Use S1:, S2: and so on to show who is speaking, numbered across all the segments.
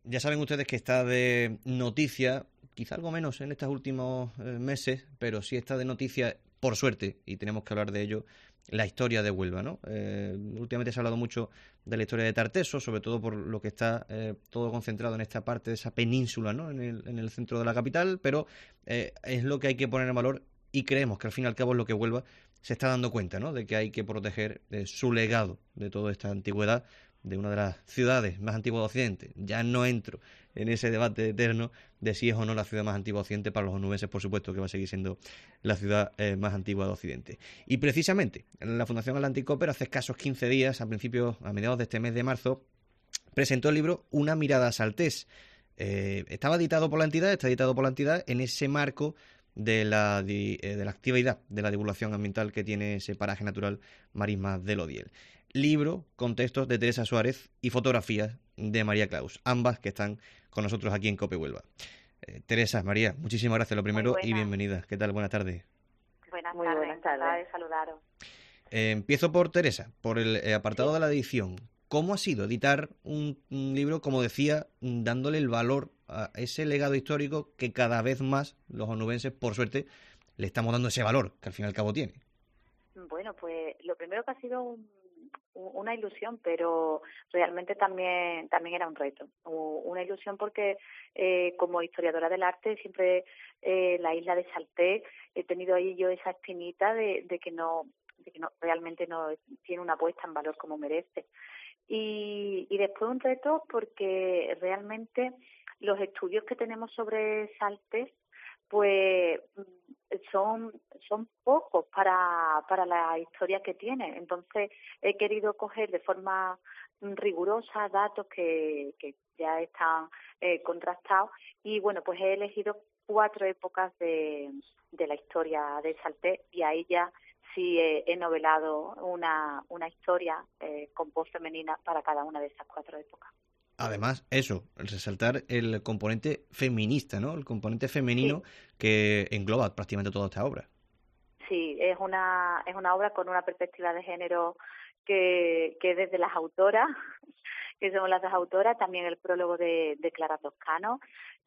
S1: Ya saben ustedes que está de noticia, quizá algo menos en estos últimos meses, pero sí está de noticia, por suerte, y tenemos que hablar de ello, la historia de Huelva, ¿no? Últimamente se ha hablado mucho de la historia de Tarteso, sobre todo por lo que está todo concentrado en esta parte de esa península, ¿no? En el centro de la capital, pero es lo que hay que poner en valor y creemos que al fin y al cabo es lo que Huelva se está dando cuenta, ¿no? De que hay que proteger su legado de toda esta antigüedad de una de las ciudades más antiguas de Occidente. Ya no entro en ese debate eterno de si es o no la ciudad más antigua de Occidente. Para los onubenses, por supuesto, que va a seguir siendo la ciudad más antigua de Occidente. Y precisamente, la Fundación Atlantic Copper, hace escasos 15 días, a mediados de este mes de marzo, presentó el libro Una mirada saltés. Estaba editado por la entidad, está editado por la entidad en ese marco de la actividad de la divulgación ambiental que tiene ese paraje natural Marismas del Odiel. Libro con textos de Teresa Suárez y fotografías de María Claus, ambas que están con nosotros aquí en Cope Huelva. Teresa, María, muchísimas gracias lo
S2: Muy
S1: primero y
S2: buenas,
S1: bienvenida. ¿Qué tal? Buenas tardes.
S2: buenas
S3: Muy
S2: tardes,
S3: buenas
S2: encantada
S3: tardes.
S2: de saludaros.
S1: Empiezo por Teresa, por el apartado
S2: Sí,
S1: de la edición. ¿Cómo ha sido editar un libro, como decía, dándole el valor a ese legado histórico que cada vez más los onubenses, por suerte, le estamos dando ese valor que al fin y al cabo tiene?
S2: bueno, pues lo primero que ha sido una ilusión, pero realmente también era un reto. Una ilusión porque como historiadora del arte siempre la isla de Salté he tenido ahí yo esa espinita de que no realmente no tiene una puesta en valor como merece. Y después un reto porque realmente los estudios que tenemos sobre Saltes pues son pocos para la historia que tiene. Entonces he querido coger de forma rigurosa datos que ya están contrastados y bueno, pues he elegido 4 épocas de la historia de Saltés y ahí ya sí he novelado una historia con voz femenina para cada una de esas 4 épocas.
S1: Además, eso, el resaltar el componente feminista, ¿no? El componente
S2: Sí,
S1: femenino que engloba prácticamente toda esta obra.
S2: sí, es una obra con una perspectiva de género que desde las autoras, que somos las dos autoras, también el prólogo de Clara Toscano,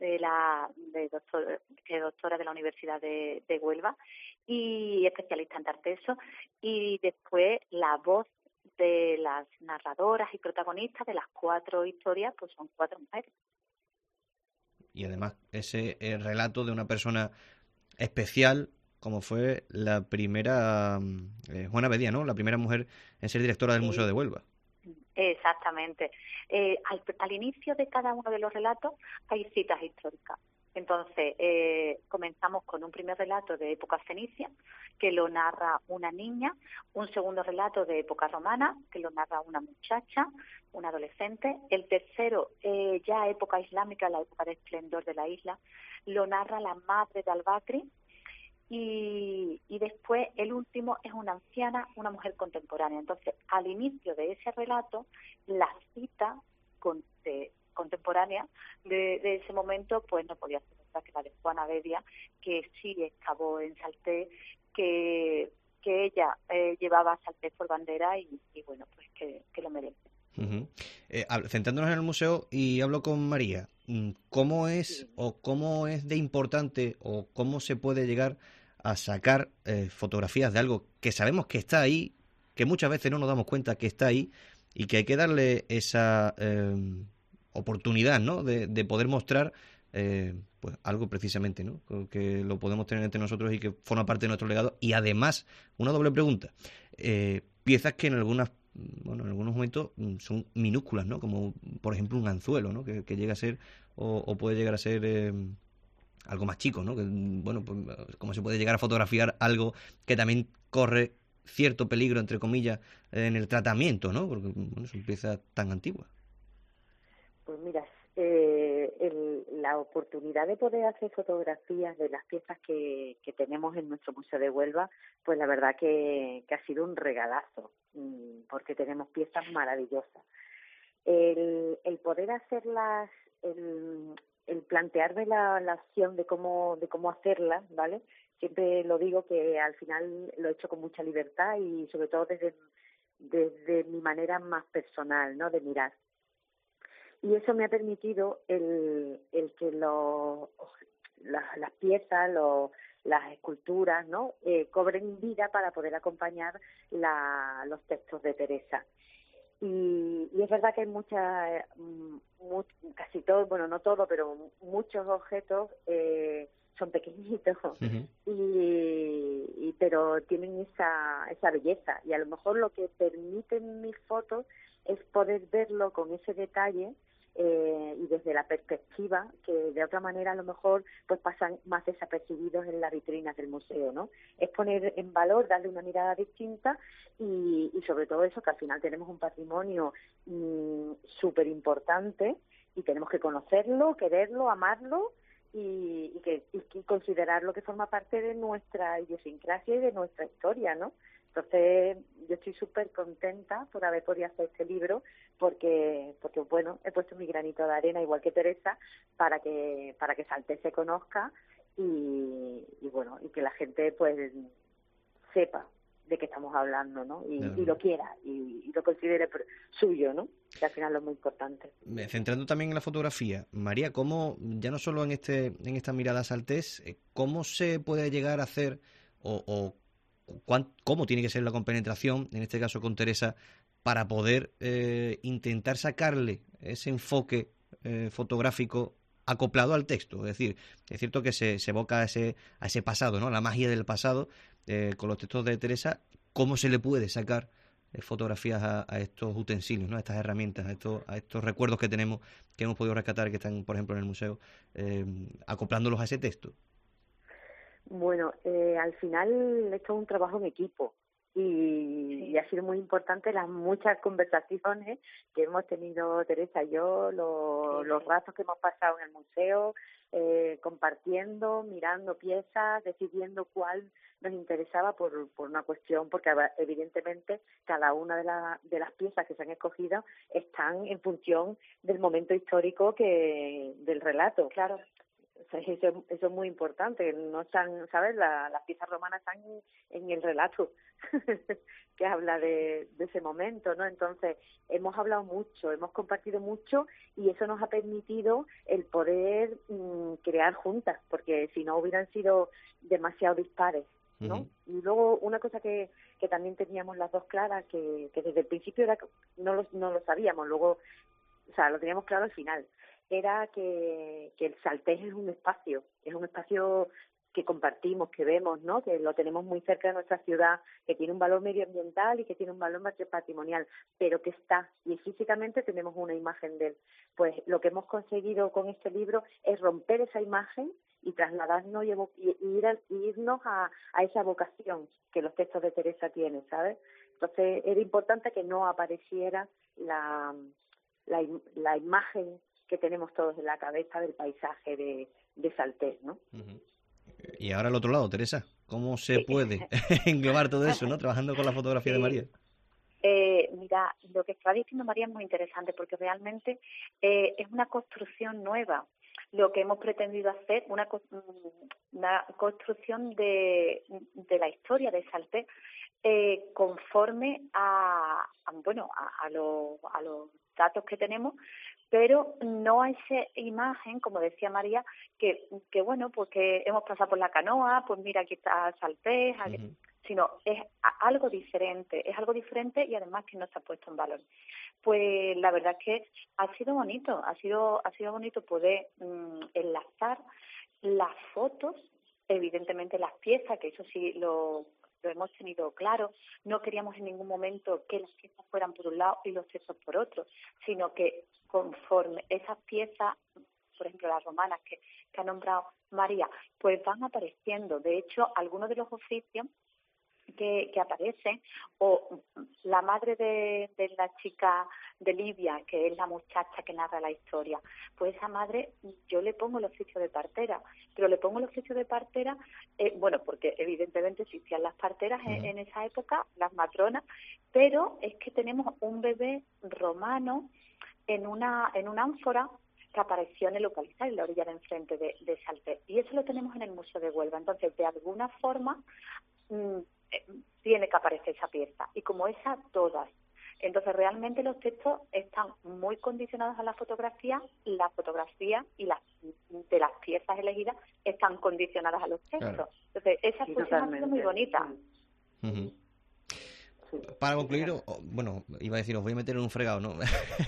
S2: que es doctora de la Universidad de Huelva y especialista en Tarteso, y después la voz de las narradoras y protagonistas de las 4 historias, pues son 4 mujeres.
S1: Y además, ese relato de una persona especial, como fue la primera Juana Bedía, ¿no? La primera mujer en ser directora del Museo de Huelva.
S2: Exactamente. Al inicio de cada uno de los relatos hay citas históricas. Entonces, comenzamos con un primer relato de época fenicia, que lo narra una niña, un segundo relato de época romana, que lo narra una muchacha, una adolescente, el tercero, ya época islámica, la época de esplendor de la isla, lo narra la madre de Albacri, y después el último es una anciana, una mujer contemporánea. Entonces, al inicio de ese relato, la cita contemporánea de ese momento, pues no podía ser otra que la de Juana Bedia, que sí excavó en Salté, que ella llevaba Salté por bandera y bueno, pues que lo merece.
S1: Uh-huh. Centrándonos en el museo y hablo con María, ¿cómo es
S2: Sí.
S1: o cómo es de importante o cómo se puede llegar a sacar fotografías de algo que sabemos que está ahí, que muchas veces no nos damos cuenta que está ahí y que hay que darle esa oportunidad, ¿no? De poder mostrar pues algo precisamente, ¿no? Que lo podemos tener entre nosotros y que forma parte de nuestro legado. Y además, una doble pregunta. Piezas que en algunos momentos son minúsculas, ¿no? Como por ejemplo un anzuelo, ¿no? Que llega a ser o puede llegar a ser algo más chico, ¿no? Que, bueno, pues, como se puede llegar a fotografiar algo que también corre cierto peligro, entre comillas, en el tratamiento, ¿no? Porque, bueno, son piezas tan antiguas.
S3: Pues mira, la oportunidad de poder hacer fotografías de las piezas que tenemos en nuestro Museo de Huelva, pues la verdad que ha sido un regalazo, porque tenemos piezas maravillosas. El poder hacerlas, el plantearme la opción de cómo hacerlas, ¿vale? Siempre lo digo que al final lo he hecho con mucha libertad y sobre todo desde mi manera más personal, ¿no? De mirar. Y eso me ha permitido el que las piezas, las esculturas, ¿no? Cobren vida para poder acompañar los textos de Teresa. Y es verdad que hay casi todo, bueno, no todo, pero muchos objetos son pequeñitos pero tienen esa belleza, y a lo mejor lo que permiten mis fotos es poder verlo con ese detalle y desde la perspectiva que de otra manera a lo mejor pues pasan más desapercibidos en las vitrinas del museo, ¿no? Es poner en valor, darle una mirada distinta y sobre todo eso, que al final tenemos un patrimonio súper importante y tenemos que conocerlo, quererlo, amarlo y considerarlo que forma parte de nuestra idiosincrasia y de nuestra historia, ¿no? Entonces, yo estoy súper contenta por haber podido hacer este libro porque bueno, he puesto mi granito de arena, igual que Teresa, para que Salté se conozca y bueno, y que la gente pues sepa de qué estamos hablando, ¿no? Y lo quiera y lo considere suyo, ¿no? Que al final es muy importante.
S1: Centrando también en la fotografía, María, ¿cómo, ya no solo en esta mirada saltés, cómo se puede llegar a hacer o cómo tiene que ser la compenetración, en este caso con Teresa, para poder intentar sacarle ese enfoque fotográfico acoplado al texto? Es decir, es cierto que se evoca a ese pasado, ¿no? La magia del pasado con los textos de Teresa. ¿Cómo se le puede sacar fotografías a estos utensilios, ¿no? A estas herramientas, a estos recuerdos que tenemos, que hemos podido rescatar, que están, por ejemplo, en el museo, acoplándolos a ese texto?
S3: Bueno, al final esto es un trabajo en equipo y ha sido muy importante las muchas conversaciones que hemos tenido Teresa y yo, los ratos que hemos pasado en el museo, compartiendo, mirando piezas, decidiendo cuál nos interesaba por una cuestión, porque evidentemente cada una de las piezas que se han escogido están en función del momento histórico del relato.
S2: Claro.
S3: Eso es muy importante, no están, ¿sabes? Las piezas romanas están en el relato que habla de ese momento, ¿no? Entonces, hemos hablado mucho, hemos compartido mucho y eso nos ha permitido el poder crear juntas, porque si no hubieran sido demasiado dispares, ¿no? Uh-huh. Y luego una cosa que también teníamos las dos claras, que desde el principio no lo sabíamos, luego, o sea, lo teníamos claro al final, era que el Saltés es un espacio que compartimos, que vemos, ¿no? Que lo tenemos muy cerca de nuestra ciudad, que tiene un valor medioambiental y que tiene un valor patrimonial, pero que está, y físicamente tenemos una imagen de él. Pues lo que hemos conseguido con este libro es romper esa imagen y trasladarnos y irnos a esa vocación que los textos de Teresa tienen, ¿sabes? Entonces era importante que no apareciera la imagen que tenemos todos en la cabeza del paisaje de Saltés, ¿no?
S1: Uh-huh. Y ahora al otro lado, Teresa, ¿cómo se puede englobar todo eso, ¿no? Trabajando con la fotografía de María.
S2: Mira, lo que está diciendo María es muy interesante porque realmente es una construcción nueva. Lo que hemos pretendido hacer, una construcción de la historia de Saltés conforme a los datos que tenemos, pero no a esa imagen, como decía María, que bueno, pues que hemos pasado por la canoa, pues mira, aquí está Saltés, uh-huh. Sino es algo diferente y además que no se ha puesto en valor. Pues la verdad es que ha sido bonito poder enlazar las fotos, evidentemente las piezas, que eso sí lo hemos tenido claro. No queríamos en ningún momento que las piezas fueran por un lado y los textos por otro, sino que conforme esas piezas, por ejemplo las romanas que ha nombrado María, pues van apareciendo. De hecho, algunos de los oficios que aparecen, o la madre de la chica de Libia, que es la muchacha que narra la historia, pues esa madre yo le pongo el oficio de partera, pero le pongo el oficio de partera, porque evidentemente existían las parteras en esa época, las matronas, pero es que tenemos un bebé romano en una ánfora que apareció en el localizar, en la orilla de enfrente de Saltés, y eso lo tenemos en el Museo de Huelva. Entonces, de alguna forma tiene que aparecer esa pieza, y como esa, todas. Entonces, realmente los textos están muy condicionados a la fotografía y las de las piezas elegidas están condicionadas a los textos.
S1: Claro.
S2: Entonces, esa exposición ha sido muy bonita.
S1: Uh-huh. Para concluir, bueno, iba a decir, os voy a meter en un fregado, ¿no?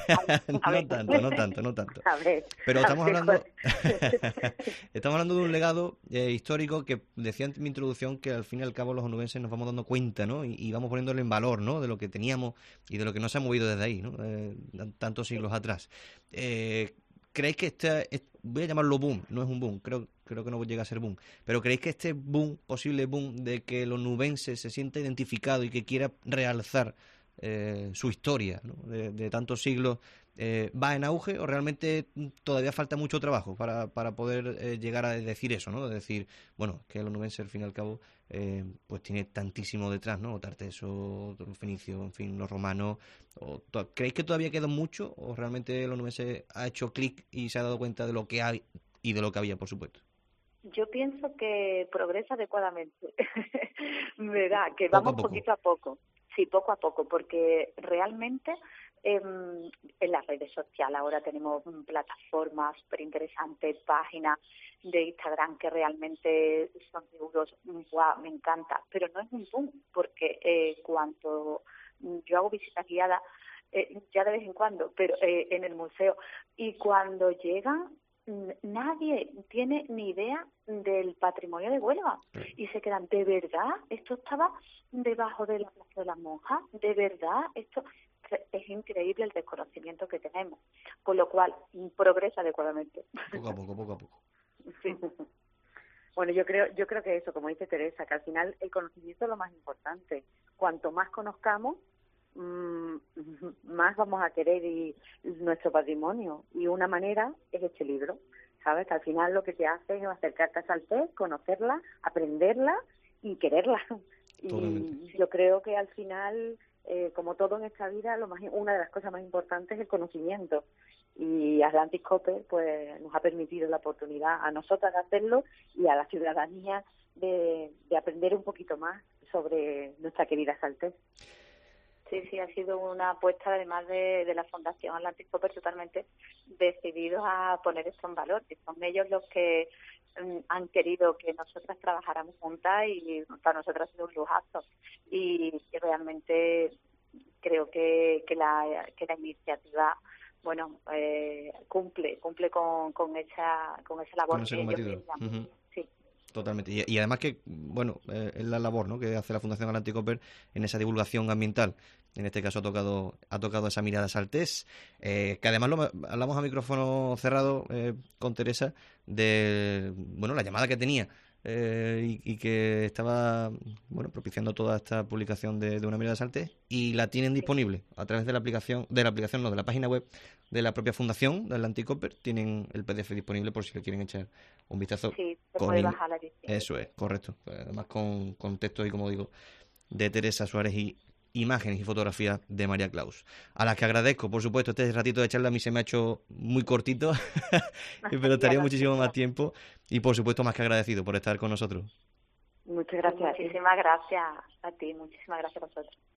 S1: No tanto.
S3: A ver,
S1: pero estamos hablando de un legado histórico que decía en mi introducción que al fin y al cabo los onubenses nos vamos dando cuenta, ¿no? Y vamos poniéndole en valor, ¿no? De lo que teníamos y de lo que no se ha movido desde ahí, ¿no? Tantos siglos atrás. ¿Creéis que voy a llamarlo boom, no es un boom, creo que no llega a ser boom, pero creéis que este boom, posible boom de que el onubense se sienta identificado y que quiera realzar su historia, ¿no? de tantos siglos, va en auge o realmente todavía falta mucho trabajo para poder llegar a decir eso, ¿no? De decir, bueno, que el onubense al fin y al cabo pues tiene tantísimo detrás, ¿no? Tarteso, los fenicios, en fin, los romanos. ¿Creéis que todavía queda mucho o realmente el onubense ha hecho clic y se ha dado cuenta de lo que hay y de lo que había, por supuesto?
S2: Yo pienso que progresa adecuadamente, ¿verdad? Que vamos poquito a poco. Sí, poco a poco, porque realmente en las redes sociales ahora tenemos plataformas súper interesantes, páginas de Instagram que realmente son seguros, wow, me encanta, pero no es un boom, porque cuando yo hago visitas guiadas, ya de vez en cuando, pero en el museo, y cuando llegan nadie tiene ni idea del patrimonio de Huelva y se quedan, ¿de verdad? ¿Esto estaba debajo de la Plaza de las Monjas? ¿De verdad? Esto es increíble el desconocimiento que tenemos, con lo cual progresa adecuadamente.
S1: Poco a poco.
S2: Sí.
S3: Bueno, yo creo que eso, como dice Teresa, que al final el conocimiento es lo más importante. Cuanto más conozcamos, más vamos a querer y nuestro patrimonio, y una manera es este libro, ¿sabes? Que al final lo que te hace es acercarte a Saltés, conocerla, aprenderla y quererla. Y yo creo que al final, como todo en esta vida, una de las cosas más importantes es el conocimiento, y Atlantic Copper pues nos ha permitido la oportunidad a nosotras de hacerlo y a la ciudadanía de aprender un poquito más sobre nuestra querida Saltés.
S2: Sí, ha sido una apuesta además de la Fundación Atlantic Copper totalmente decididos a poner esto en valor, que son ellos los que han querido que nosotras trabajáramos juntas y para nosotras ha sido un lujazo. Y realmente creo que la iniciativa, bueno, cumple con esa labor que ellos querían. Sí.
S1: Totalmente. Y además que, bueno, es la labor, ¿no?, que hace la Fundación Atlantic Copper en esa divulgación ambiental. En este caso ha tocado esa mirada saltés, que además hablamos a micrófono cerrado con Teresa de, bueno, la llamada que tenía y que estaba, bueno, propiciando toda esta publicación de una mirada saltés, y la tienen disponible a través de la página web de la propia Fundación de Atlantic Copper. Tienen el PDF disponible por si le quieren echar un vistazo.
S2: Sí, se puede bajar la edición.
S1: Eso es, correcto. Además con textos y, como digo, de Teresa Suárez y imágenes y fotografías de María Claus, a las que agradezco, por supuesto. Este ratito de charla a mí se me ha hecho muy cortito, pero estaría muchísimo más tiempo, y por supuesto más que agradecido por estar con nosotros.
S3: Muchas gracias.
S2: Muchísimas gracias a ti, muchísimas gracias a vosotros.